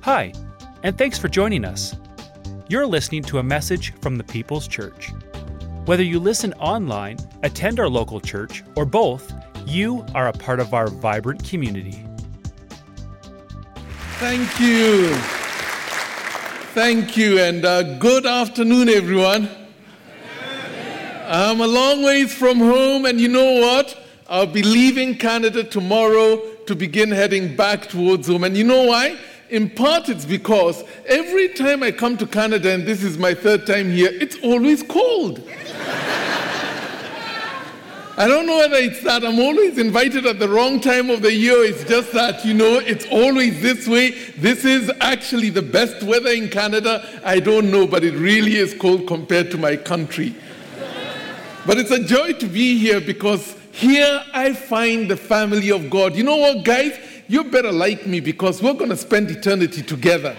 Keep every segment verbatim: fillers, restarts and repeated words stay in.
Hi, and thanks for joining us. You're listening to a message from the People's Church. Whether you listen online, attend our local church, or both, you are a part of our vibrant community. Thank you. Thank you, and uh, good afternoon, everyone. I'm a long ways from home, and you know what? I'll be leaving Canada tomorrow to begin heading back towards home. And you know why? In part, it's because every time I come to Canada, and this is my third time here, it's always cold. I don't know whether it's that I'm always invited at the wrong time of the year. It's just that, you know, it's always this way. This is actually the best weather in Canada. I don't know, but it really is cold compared to my country. But it's a joy to be here because here I find the family of God. You know what, guys? You better like me because we're going to spend eternity together.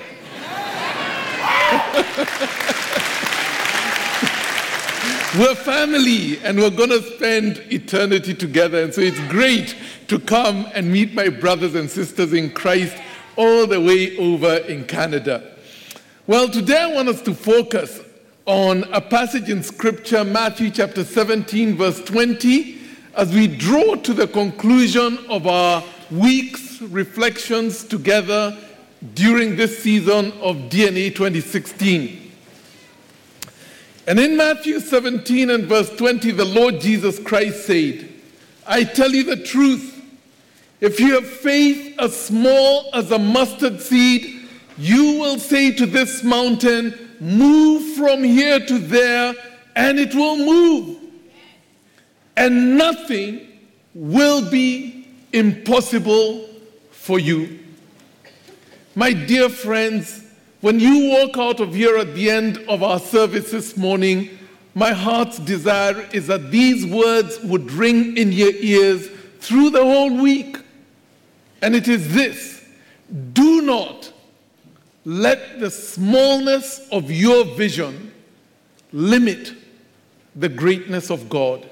We're family, and we're going to spend eternity together. And so it's great to come and meet my brothers and sisters in Christ all the way over in Canada. Well, today I want us to focus on a passage in Scripture, Matthew chapter seventeen, verse twenty, as we draw to the conclusion of our week's reflections together during this season of D N A twenty sixteen. And in Matthew seventeen and verse twenty, the Lord Jesus Christ said, I tell you the truth, if you have faith as small as a mustard seed, you will say to this mountain, move from here to there, and it will move. And nothing will be impossible for you. My dear friends, when you walk out of here at the end of our service this morning, my heart's desire is that these words would ring in your ears through the whole week. And it is this: do not let the smallness of your vision limit the greatness of God.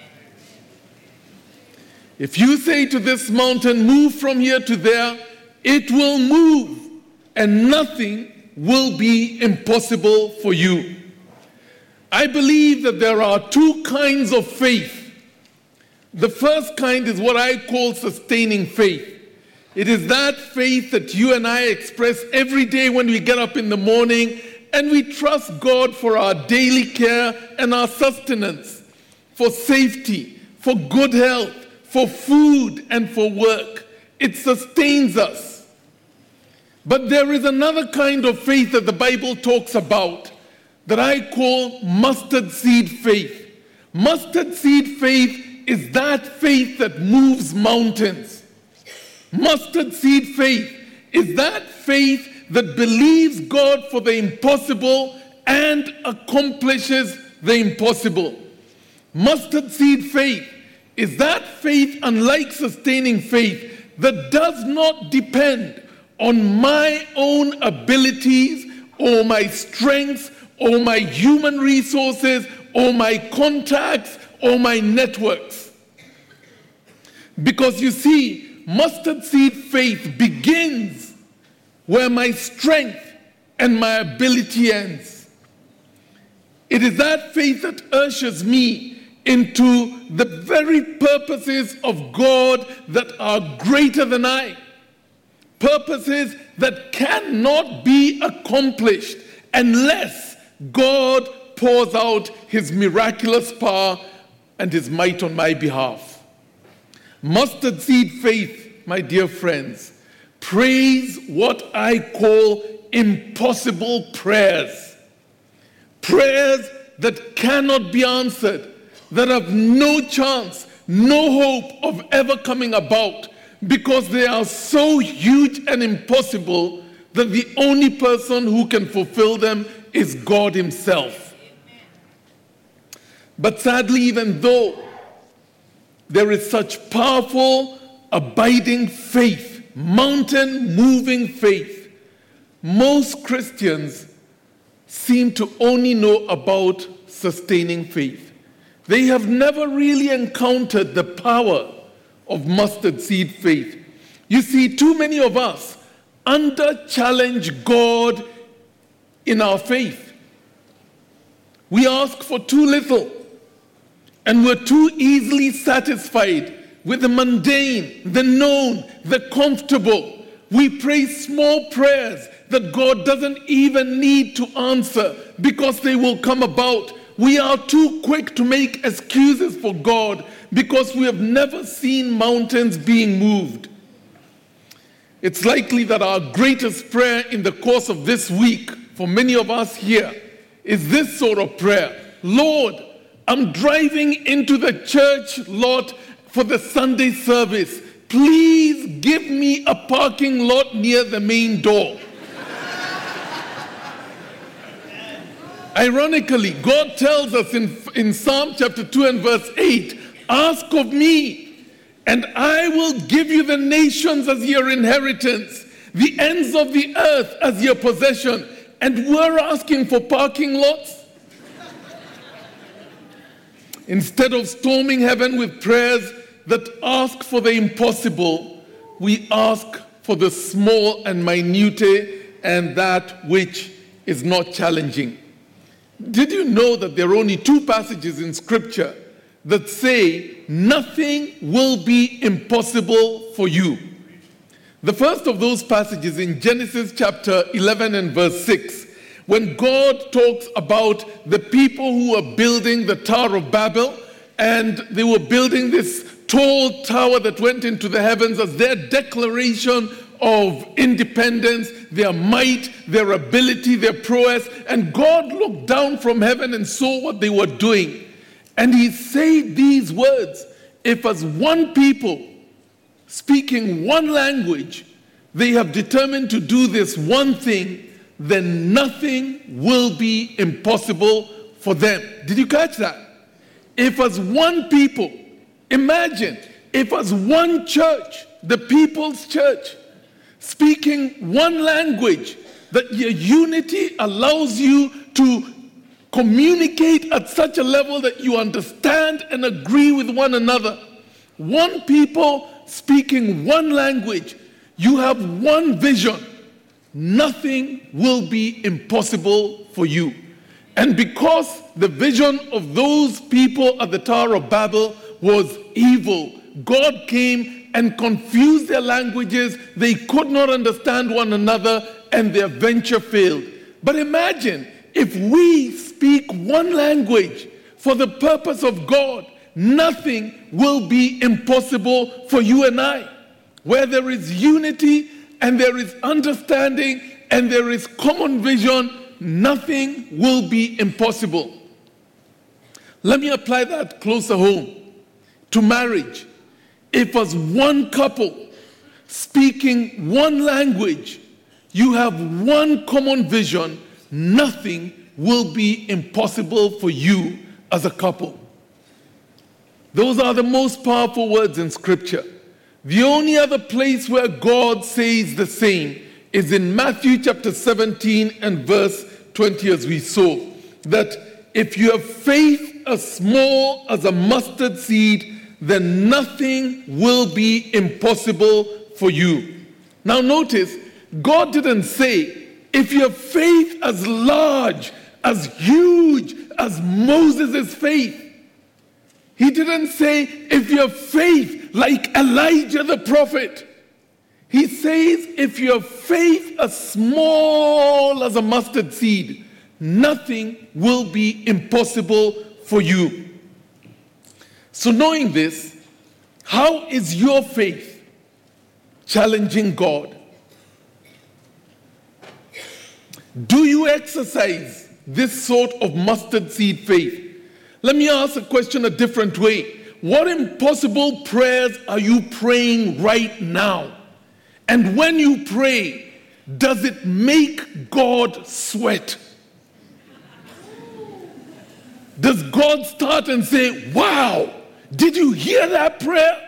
If you say to this mountain, move from here to there, it will move, and nothing will be impossible for you. I believe that there are two kinds of faith. The first kind is what I call sustaining faith. It is that faith that you and I express every day when we get up in the morning and we trust God for our daily care and our sustenance, for safety, for good health, for food, and for work. It sustains us. But there is another kind of faith that the Bible talks about that I call mustard seed faith. Mustard seed faith is that faith that moves mountains. Mustard seed faith is that faith that believes God for the impossible and accomplishes the impossible. Mustard seed faith is that faith, unlike sustaining faith, that does not depend on my own abilities or my strengths or my human resources or my contacts or my networks. Because you see, mustard seed faith begins where my strength and my ability ends. It is that faith that ushers me into the very purposes of God that are greater than I. Purposes that cannot be accomplished unless God pours out his miraculous power and his might on my behalf. Mustard seed faith, my dear friends, prays what I call impossible prayers. Prayers that cannot be answered, that have no chance, no hope of ever coming about, because they are so huge and impossible that the only person who can fulfill them is God himself. But sadly, even though there is such powerful, abiding faith, mountain-moving faith, most Christians seem to only know about sustaining faith. They have never really encountered the power of mustard seed faith. You see, too many of us under-challenge God in our faith. We ask for too little, and we're too easily satisfied with the mundane, the known, the comfortable. We pray small prayers that God doesn't even need to answer because they will come about. We are too quick to make excuses for God because we have never seen mountains being moved. It's likely that our greatest prayer in the course of this week, for many of us here, is this sort of prayer. Lord, I'm driving into the church lot for the Sunday service. Please give me a parking lot near the main door. Ironically, God tells us in, in Psalm chapter two and verse eight, ask of me, and I will give you the nations as your inheritance, the ends of the earth as your possession. And we're asking for parking lots? Instead of storming heaven with prayers that ask for the impossible, we ask for the small and minute and that which is not challenging. Did you know that there are only two passages in Scripture that say nothing will be impossible for you? The first of those passages in Genesis chapter eleven and verse six, when God talks about the people who were building the Tower of Babel, and they were building this tall tower that went into the heavens as their declaration of independence, their might, their ability, their prowess. And God looked down from heaven and saw what they were doing. And he said these words, if as one people, speaking one language, they have determined to do this one thing, then nothing will be impossible for them. Did you catch that? If as one people, imagine, if as one church, the people's church, speaking one language, that your unity allows you to communicate at such a level that you understand and agree with one another. One people speaking one language, you have one vision. Nothing will be impossible for you. And because the vision of those people at the Tower of Babel was evil, God came and confused their languages. They could not understand one another, and their venture failed. But imagine if we speak one language for the purpose of God, nothing will be impossible for you and I. Where there is unity and there is understanding and there is common vision, nothing will be impossible. Let me apply that closer home to marriage. If as one couple speaking one language, you have one common vision, nothing will be impossible for you as a couple. Those are the most powerful words in Scripture. The only other place where God says the same is in Matthew chapter seventeen and verse twenty, as we saw, that if you have faith as small as a mustard seed, then nothing will be impossible for you. Now notice, God didn't say, if you have faith as large, as huge as Moses' faith. He didn't say, if you have faith like Elijah the prophet. He says, if you have faith as small as a mustard seed, nothing will be impossible for you. So knowing this, how is your faith challenging God? Do you exercise this sort of mustard seed faith? Let me ask a question a different way. What impossible prayers are you praying right now? And when you pray, does it make God sweat? Does God start and say, wow, did you hear that prayer?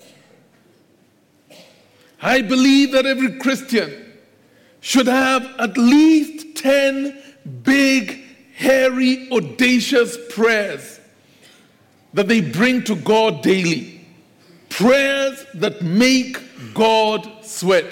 I believe that every Christian should have at least ten big, hairy, audacious prayers that they bring to God daily. Prayers that make God sweat.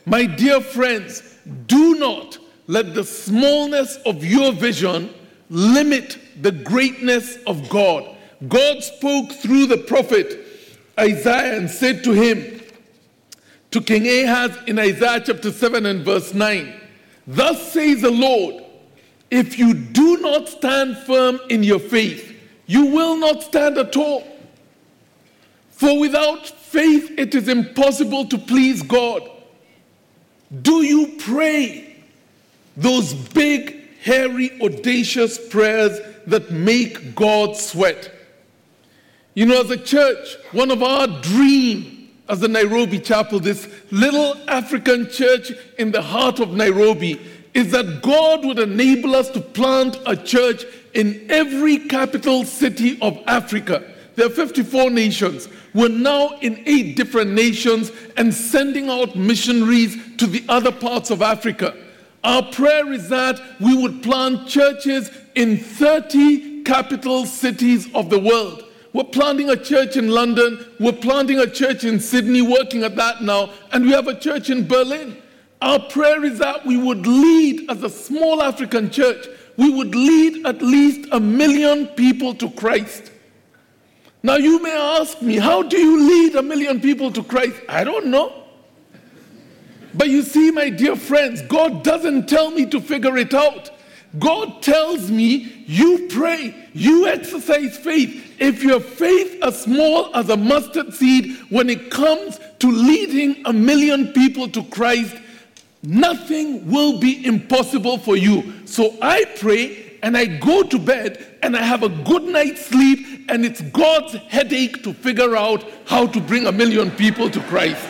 My dear friends, do not let the smallness of your vision limit the greatness of God. God spoke through the prophet Isaiah and said to him, to King Ahaz in Isaiah chapter seven and verse nine, thus says the Lord, if you do not stand firm in your faith, you will not stand at all. For without faith it is impossible to please God. Do you pray those big, hairy, audacious prayers that make God sweat? You know, as a church, one of our dreams as the Nairobi Chapel, this little African church in the heart of Nairobi, is that God would enable us to plant a church in every capital city of Africa. There are fifty-four nations. We're now in eight different nations and sending out missionaries to the other parts of Africa. Our prayer is that we would plant churches in thirty capital cities of the world. We're planting a church in London, we're planting a church in Sydney, working at that now, and we have a church in Berlin. Our prayer is that we would lead as a small African church, we would lead at least a million people to Christ. Now you may ask me, how do you lead a million people to Christ? I don't know. But you see, my dear friends, God doesn't tell me to figure it out. God tells me, you pray, you exercise faith. If your faith as small as a mustard seed, when it comes to leading a million people to Christ, nothing will be impossible for you. So I pray and I go to bed and I have a good night's sleep, and it's God's headache to figure out how to bring a million people to Christ.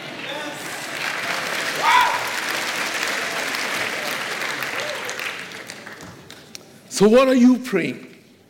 So what are you praying?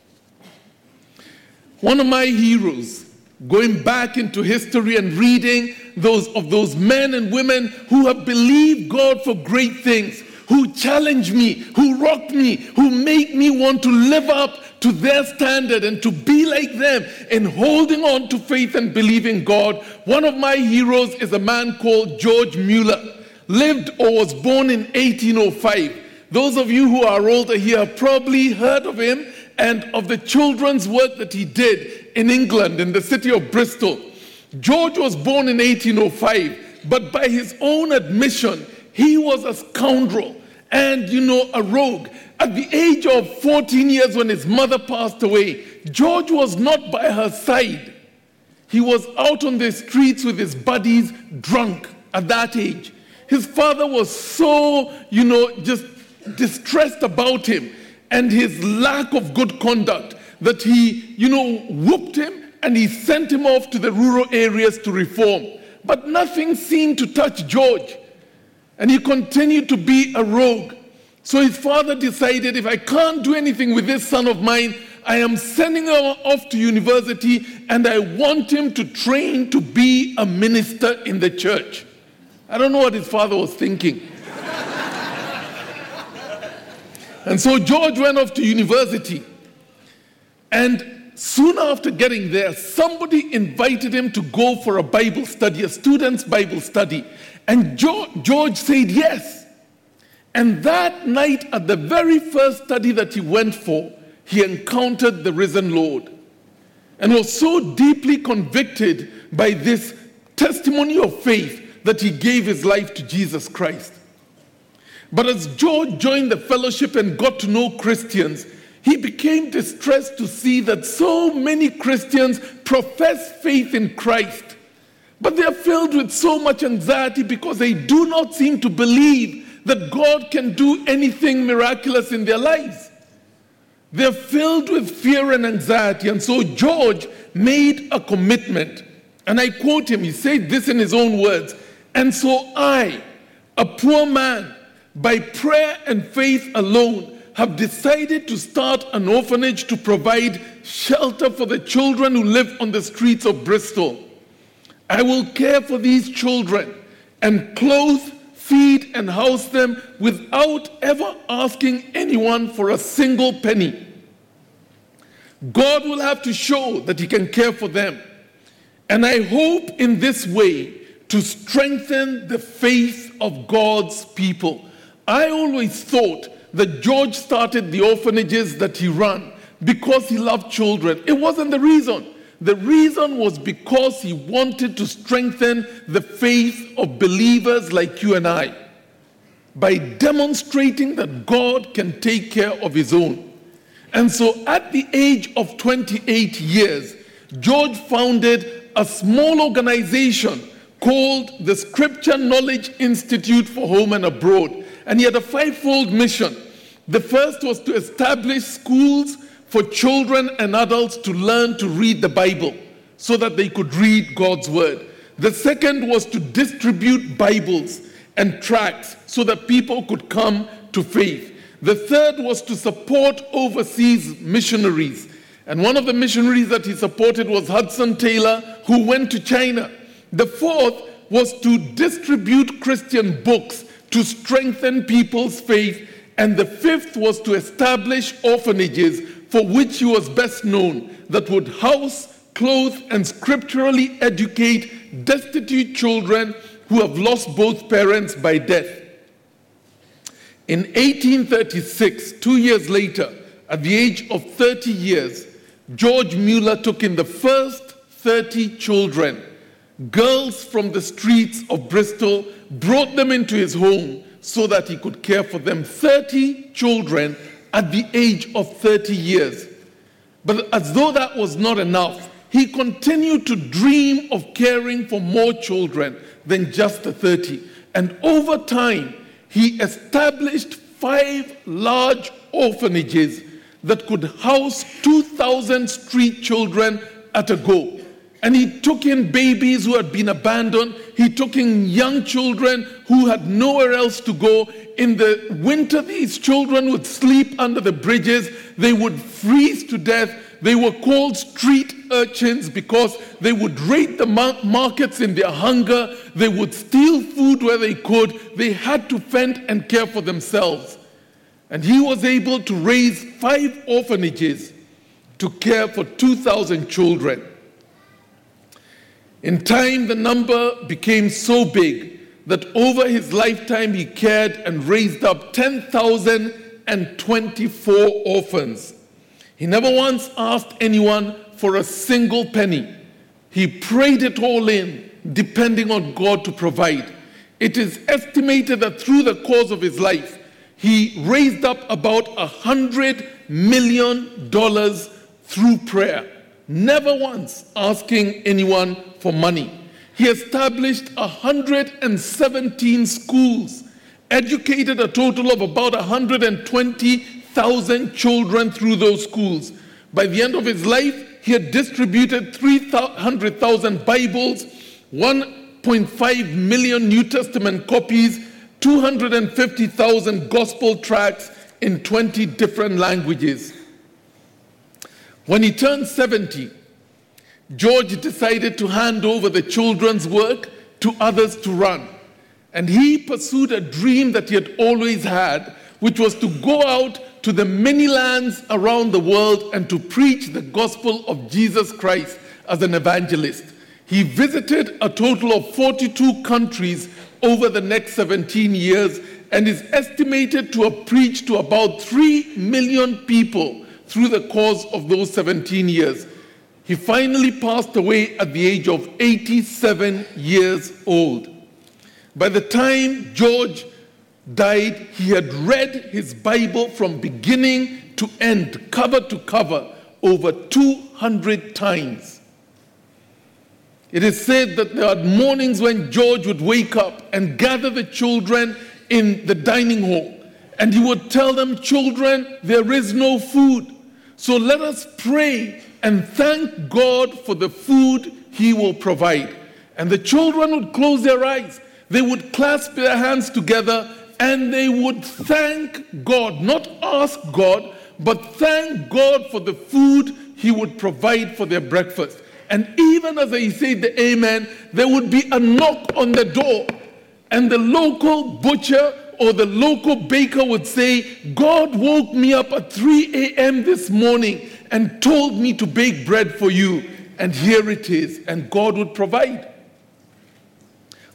One of my heroes, going back into history and reading those of those men and women who have believed God for great things, who challenge me, who rock me, who make me want to live up to their standard and to be like them in holding on to faith and believing God. One of my heroes is a man called George Mueller, lived or was born in eighteen oh five. Those of you who are older here have probably heard of him and of the children's work that he did in England, in the city of Bristol. George was born in eighteen oh five, but by his own admission, he was a scoundrel and, you know, a rogue. At the age of fourteen years, when his mother passed away, George was not by her side. He was out on the streets with his buddies, drunk at that age. His father was so, you know, just distressed about him and his lack of good conduct that he, you know, whooped him and he sent him off to the rural areas to reform. But nothing seemed to touch George, and he continued to be a rogue. So his father decided, if I can't do anything with this son of mine, I am sending him off to university and I want him to train to be a minister in the church. I don't know what his father was thinking. And so George went off to university, and soon after getting there, somebody invited him to go for a Bible study, a student's Bible study. And George said yes. And that night, at the very first study that he went for, he encountered the risen Lord and was so deeply convicted by this testimony of faith that he gave his life to Jesus Christ. But as George joined the fellowship and got to know Christians, he became distressed to see that so many Christians profess faith in Christ, but they are filled with so much anxiety because they do not seem to believe that God can do anything miraculous in their lives. They're filled with fear and anxiety. And so George made a commitment. And I quote him, he said this in his own words, "And so I, a poor man, by prayer and faith alone, have decided to start an orphanage to provide shelter for the children who live on the streets of Bristol. I will care for these children and clothe, feed, and house them without ever asking anyone for a single penny. God will have to show that he can care for them. And I hope in this way to strengthen the faith of God's people. I always thought that George started the orphanages that he ran because he loved children. It wasn't the reason. The reason was because he wanted to strengthen the faith of believers like you and I by demonstrating that God can take care of his own. And so at the age of twenty-eight years, George founded a small organization called the Scripture Knowledge Institute for Home and Abroad. And he had a fivefold mission. The first was to establish schools for children and adults to learn to read the Bible so that they could read God's word. The second was to distribute Bibles and tracts so that people could come to faith. The third was to support overseas missionaries. And one of the missionaries that he supported was Hudson Taylor, who went to China. The fourth was to distribute Christian books to strengthen people's faith. And the fifth was to establish orphanages, for which he was best known, that would house, clothe, and scripturally educate destitute children who have lost both parents by death. In eighteen thirty-six, two years later, at the age of thirty years, George Mueller took in the first thirty children, girls from the streets of Bristol, brought them into his home so that he could care for them. thirty children at the age of thirty years. But as though that was not enough, he continued to dream of caring for more children than just the thirty. And over time, he established five large orphanages that could house two thousand street children at a go. And he took in babies who had been abandoned. He took in young children who had nowhere else to go. In the winter, these children would sleep under the bridges. They would freeze to death. They were called street urchins because they would raid the markets in their hunger. They would steal food where they could. They had to fend and care for themselves. And he was able to raise five orphanages to care for two thousand children. In time, the number became so big that over his lifetime he cared and raised up ten thousand twenty-four orphans. He never once asked anyone for a single penny. He prayed it all in, depending on God to provide. It is estimated that through the course of his life, he raised up about one hundred million dollars through prayer, never once asking anyone for money. He established one hundred seventeen schools, educated a total of about one hundred twenty thousand children through those schools. By the end of his life, he had distributed three hundred thousand Bibles, one point five million New Testament copies, two hundred fifty thousand gospel tracts in twenty different languages. When he turned seventy, George decided to hand over the children's work to others to run. And he pursued a dream that he had always had, which was to go out to the many lands around the world and to preach the gospel of Jesus Christ as an evangelist. He visited a total of forty-two countries over the next seventeen years and is estimated to have preached to about three million people through the course of those seventeen years. He finally passed away at the age of eighty-seven years old. By the time George died, he had read his Bible from beginning to end, cover to cover, over two hundred times. It is said that there are mornings when George would wake up and gather the children in the dining hall, and he would tell them, "Children, there is no food. So let us pray and thank God for the food he will provide." And the children would close their eyes. They would clasp their hands together and they would thank God, not ask God, but thank God for the food he would provide for their breakfast. And even as they said the amen, there would be a knock on the door. And the local butcher or the local baker would say, "God woke me up at three a.m. this morning and told me to bake bread for you. And here it is." And God would provide.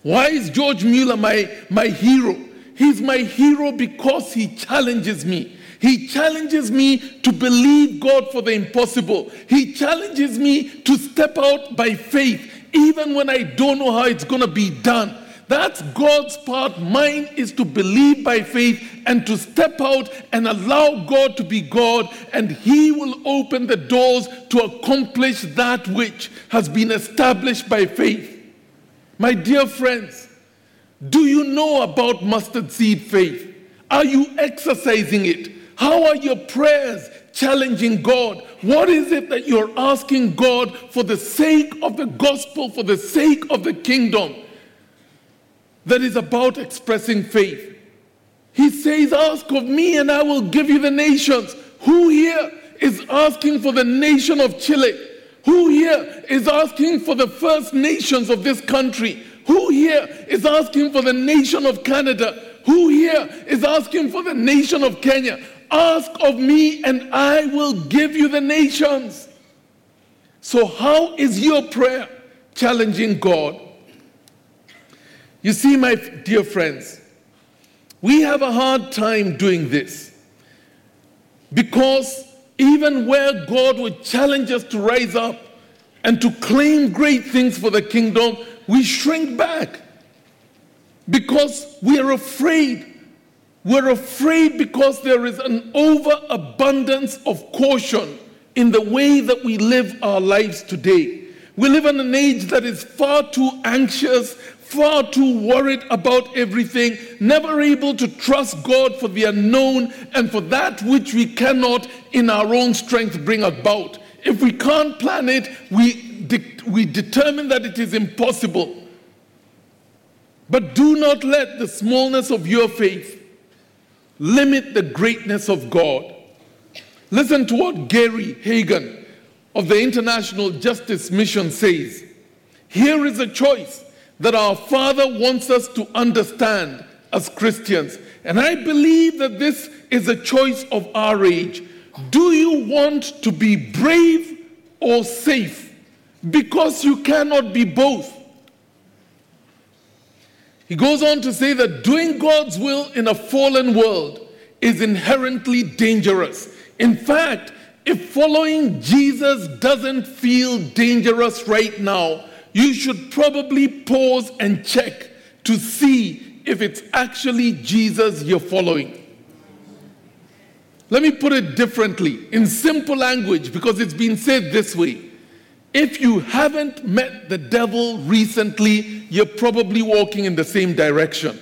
Why is George Mueller my, my hero? He's my hero because he challenges me. He challenges me to believe God for the impossible. He challenges me to step out by faith, even when I don't know how it's going to be done. That's God's part. Mine is to believe by faith and to step out and allow God to be God, and He will open the doors to accomplish that which has been established by faith. My dear friends, do you know about mustard seed faith? Are you exercising it? How are your prayers challenging God? What is it that you're asking God for the sake of the gospel, for the sake of the kingdom, that is about expressing faith? He says, ask of me and I will give you the nations. Who here is asking for the nation of Chile? Who here is asking for the First Nations of this country? Who here is asking for the nation of Canada? Who here is asking for the nation of Kenya? Ask of me and I will give you the nations. So how is your prayer challenging God? You see, my dear friends, we have a hard time doing this because even where God would challenge us to rise up and to claim great things for the kingdom, we shrink back because we are afraid. We're afraid because there is an overabundance of caution in the way that we live our lives today. We live in an age that is far too anxious, far too worried about everything, never able to trust God for the unknown and for that which we cannot in our own strength bring about. If we can't plan it, we, de- we determine that it is impossible. But do not let the smallness of your faith limit the greatness of God. Listen to what Gary Hagan of the International Justice Mission says. Here is a choice that our Father wants us to understand as Christians. And I believe that this is a choice of our age. Do you want to be brave or safe? Because you cannot be both. He goes on to say that doing God's will in a fallen world is inherently dangerous. In fact, if following Jesus doesn't feel dangerous right now, you should probably pause and check to see if it's actually Jesus you're following. Let me put it differently, in simple language, because it's been said this way. If you haven't met the devil recently, you're probably walking in the same direction.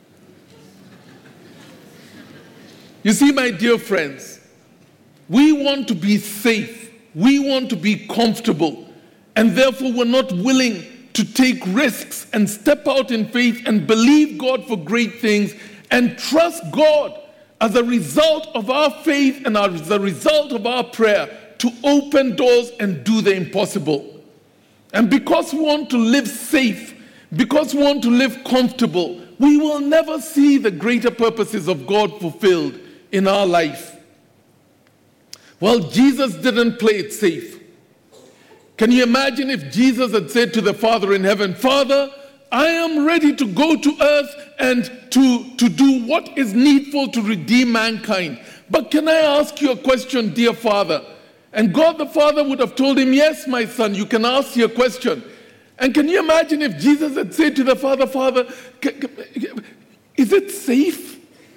You see, my dear friends, we want to be safe. We want to be comfortable. And therefore, we're not willing to take risks and step out in faith and believe God for great things and trust God as a result of our faith and as a result of our prayer to open doors and do the impossible. And because we want to live safe, because we want to live comfortable, we will never see the greater purposes of God fulfilled in our life. Well, Jesus didn't play it safe. Can you imagine if Jesus had said to the Father in heaven, Father, I am ready to go to earth and to, to do what is needful to redeem mankind. But can I ask you a question, dear Father? And God the Father would have told him, yes, my son, you can ask your question. And can you imagine if Jesus had said to the Father, Father, is it safe?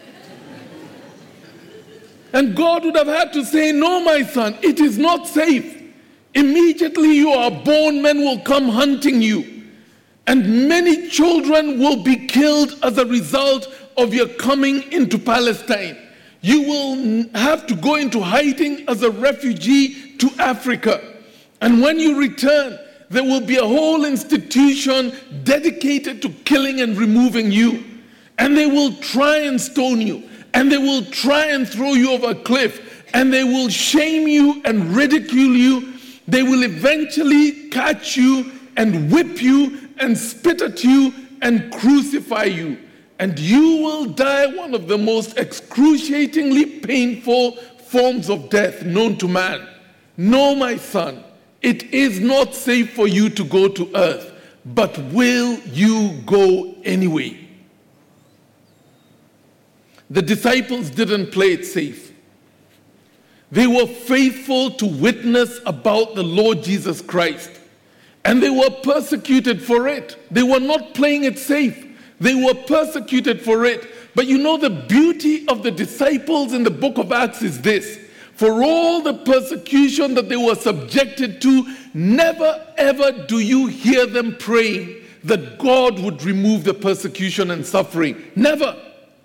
And God would have had to say, no, my son, it is not safe. Immediately you are born, men will come hunting you. And many children will be killed as a result of your coming into Palestine. You will have to go into hiding as a refugee to Africa. And when you return, there will be a whole institution dedicated to killing and removing you. And they will try and stone you. And they will try and throw you over a cliff. And they will shame you and ridicule you. They will eventually catch you and whip you and spit at you and crucify you. And you will die one of the most excruciatingly painful forms of death known to man. No, my son, it is not safe for you to go to earth, but will you go anyway. The disciples didn't play it safe. They were faithful to witness about the Lord Jesus Christ. And they were persecuted for it. They were not playing it safe. They were persecuted for it. But you know, the beauty of the disciples in the book of Acts is this. For all the persecution that they were subjected to, never ever do you hear them praying that God would remove the persecution and suffering. Never.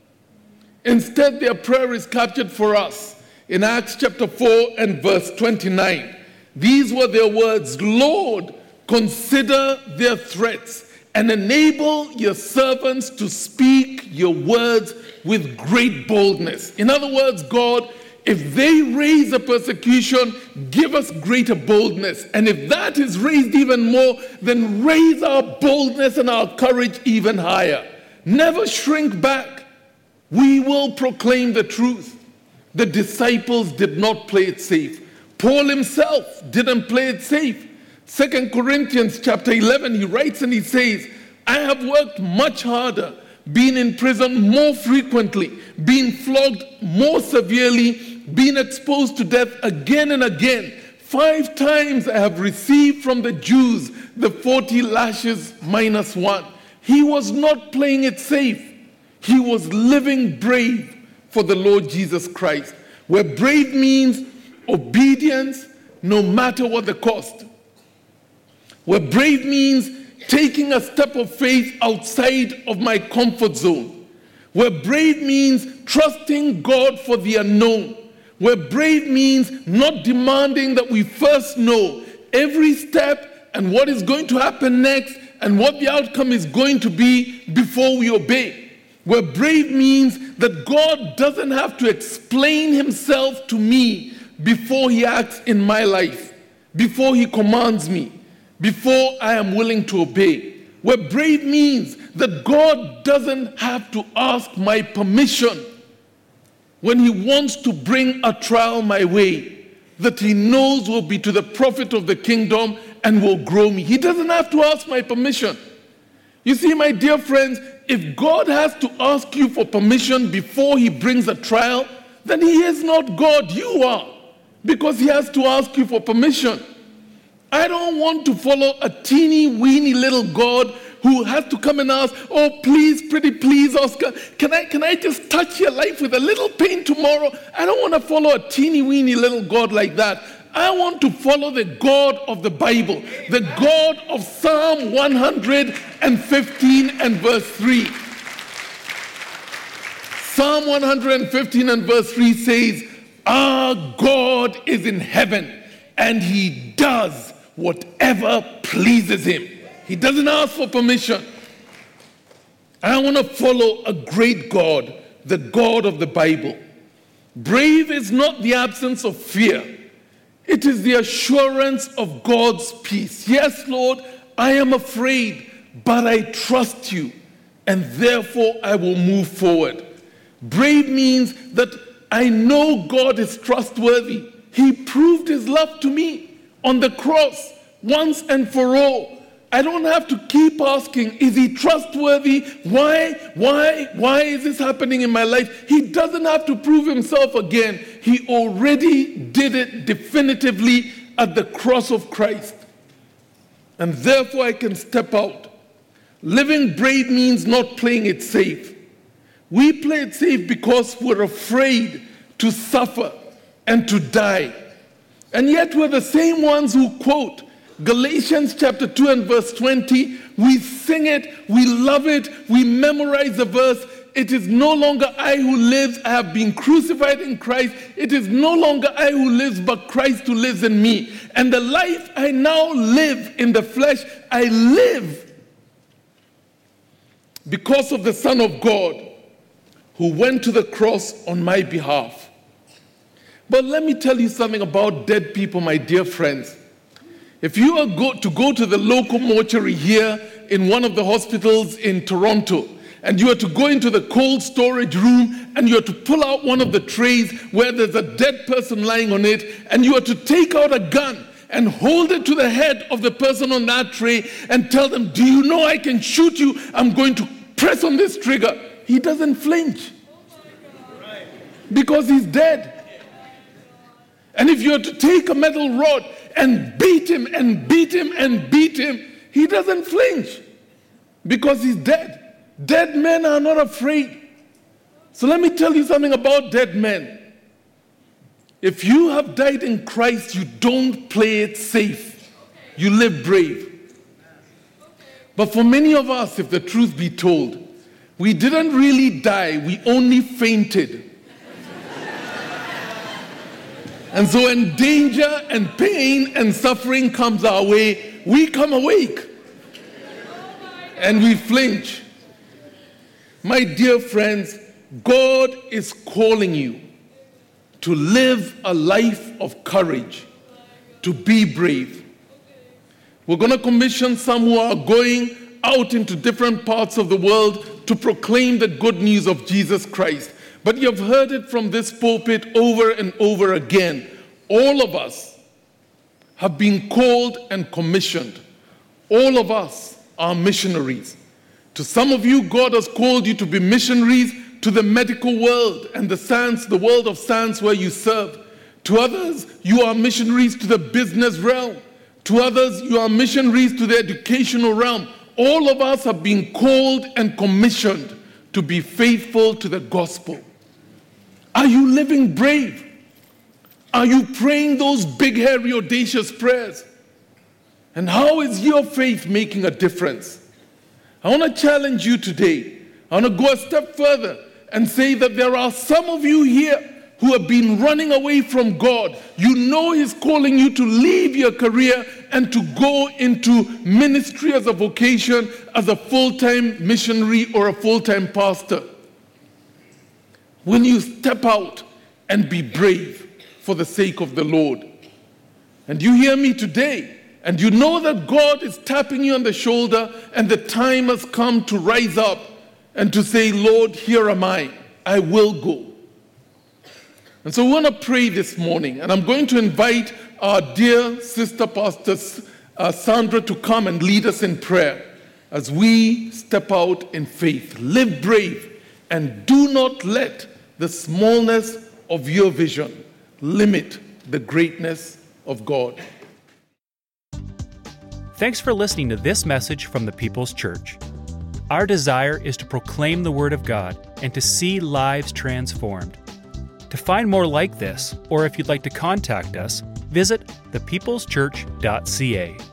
Instead, their prayer is captured for us in Acts chapter four and verse twenty-nine. These were their words: Lord, consider their threats and enable your servants to speak your words with great boldness. In other words, God, if they raise a persecution, give us greater boldness. And if that is raised even more, then raise our boldness and our courage even higher. Never shrink back. We will proclaim the truth. The disciples did not play it safe. Paul himself didn't play it safe. Second Corinthians chapter eleven, he writes and he says, I have worked much harder, been in prison more frequently, been flogged more severely, been exposed to death again and again. Five times I have received from the Jews the forty lashes minus one. He was not playing it safe. He was living brave for the Lord Jesus Christ, where brave means obedience no matter what the cost. Where brave means taking a step of faith outside of my comfort zone. Where brave means trusting God for the unknown. Where brave means not demanding that we first know every step and what is going to happen next and what the outcome is going to be before we obey. Where brave means that God doesn't have to explain himself to me before he acts in my life, before he commands me, before I am willing to obey. Where brave means that God doesn't have to ask my permission when he wants to bring a trial my way that he knows will be to the profit of the kingdom and will grow me. He doesn't have to ask my permission. You see, my dear friends, if God has to ask you for permission before he brings a trial, then he is not God, you are, because he has to ask you for permission. I don't want to follow a teeny weeny little God who has to come and ask, oh, please, pretty please, Oscar, can I, can I just touch your life with a little pain tomorrow? I don't want to follow a teeny weeny little God like that. I want to follow the God of the Bible, the God of Psalm one hundred fifteen and verse three. Psalm one hundred fifteen and verse three says, our God is in heaven and he does whatever pleases him. He doesn't ask for permission. I want to follow a great God, the God of the Bible. Brave is not the absence of fear. It is the assurance of God's peace. Yes, Lord, I am afraid, but I trust you, and therefore I will move forward. Brave means that I know God is trustworthy. He proved his love to me on the cross once and for all. I don't have to keep asking, is he trustworthy? Why? Why? Why is this happening in my life? He doesn't have to prove himself again. He already did it definitively at the cross of Christ. And therefore I can step out. Living brave means not playing it safe. We play it safe because we're afraid to suffer and to die. And yet we're the same ones who quote Galatians chapter two and verse twenty. We sing it, we love it, we memorize the verse. It is no longer I who lives, I have been crucified in Christ. It is no longer I who lives, but Christ who lives in me. And the life I now live in the flesh, I live because of the Son of God who went to the cross on my behalf. But let me tell you something about dead people, my dear friends. If you are go to go to the local mortuary here in one of the hospitals in Toronto, and you are to go into the cold storage room, and you are to pull out one of the trays where there's a dead person lying on it, and you are to take out a gun, and hold it to the head of the person on that tray and tell them, do you know I can shoot you? I'm going to press on this trigger. He doesn't flinch because he's dead. And if you are to take a metal rod and beat him and beat him and beat him, he doesn't flinch because he's dead. Dead men are not afraid. So let me tell you something about dead men. If you have died in Christ, you don't play it safe. You live brave. But for many of us, if the truth be told, we didn't really die, we only fainted. And so when danger and pain and suffering comes our way, we come awake and we flinch. My dear friends, God is calling you to live a life of courage, to be brave. We're going to commission some who are going out into different parts of the world to proclaim the good news of Jesus Christ. But you've heard it from this pulpit over and over again. All of us have been called and commissioned. All of us are missionaries. To some of you, God has called you to be missionaries to the medical world and the science, the world of science where you serve. To others, you are missionaries to the business realm. To others, you are missionaries to the educational realm. All of us have been called and commissioned to be faithful to the gospel. Are you living brave? Are you praying those big, hairy, audacious prayers? And how is your faith making a difference? I want to challenge you today. I want to go a step further and say that there are some of you here who have been running away from God. You know He's calling you to leave your career and to go into ministry as a vocation, as a full-time missionary or a full-time pastor. Will you step out and be brave for the sake of the Lord? And you hear me today, and you know that God is tapping you on the shoulder, and the time has come to rise up and to say, Lord, here am I. I will go. And so we want to pray this morning, and I'm going to invite our dear sister pastor uh, Sandra to come and lead us in prayer as we step out in faith. Live brave, and do not let the smallness of your vision limit the greatness of God. Thanks for listening to this message from the People's Church. Our desire is to proclaim the Word of God and to see lives transformed. To find more like this, or if you'd like to contact us, visit the peoples church dot c a.